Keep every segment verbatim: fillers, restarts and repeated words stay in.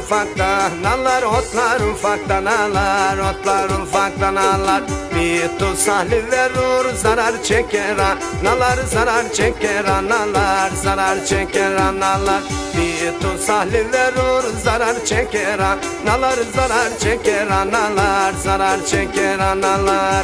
ufakta nalar, otlar ufakta nalar, otlar ufakta nalar. Bir tutsahli verur zarar çeker analar, zarar çeker analar, zarar çeker analar. Bir tutsahli verur zarar çeker analar, zarar çeker analar, zarar çeker analar.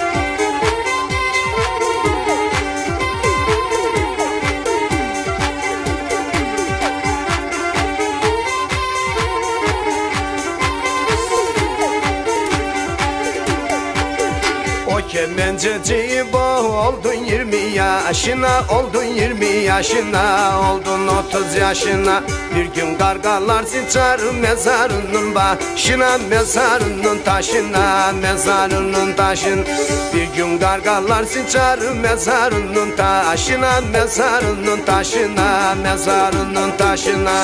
Kemenceci bu oldun yirmi yaşına, oldun yirmi yaşına, oldun otuz yaşına. Bir gün kargalar sıçar mezarının başına, mezarının taşına, mezarının taşın. Bir gün kargalar sıçar mezarının taşına, mezarının taşına, mezarının taşına.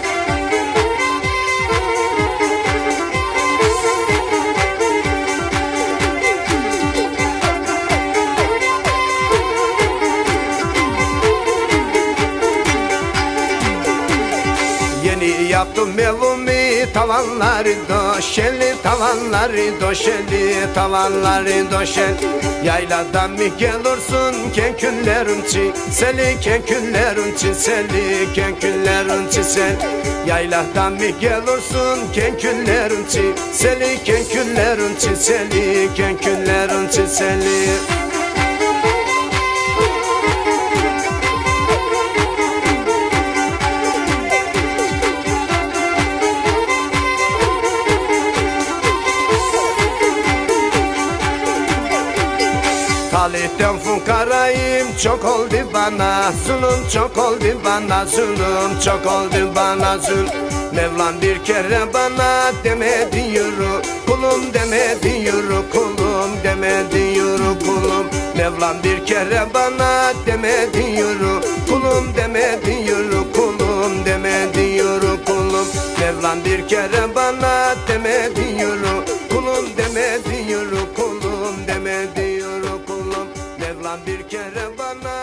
Yaptım evimi tavanları döşeli, tavanları döşeli, tavanları döşeli. Yayladan mı gelirsin kenküllerin çiseli, kenküllerin çiseli, kenküllerin çiseli. Yayladan mı gelirsin kenküllerin çiseli, kenküllerin çiseli, kenküllerin çiseli. Talihten fukarayım çok oldu bana, zulüm çok oldu bana, zulüm çok oldu bana zulüm. Mevlam bir kere bana demedi yürü kulum, demedi yürü kulum, demedi yürü kulum. Mevlam bir kere bana demedi yürü kulum, demedi yürü kulum, demedi yürü kulum. Mevlam bir kere bana demedi yürü kulum, demedi yürü kulum, demedi yürü kulum. Mevlam bir kere bana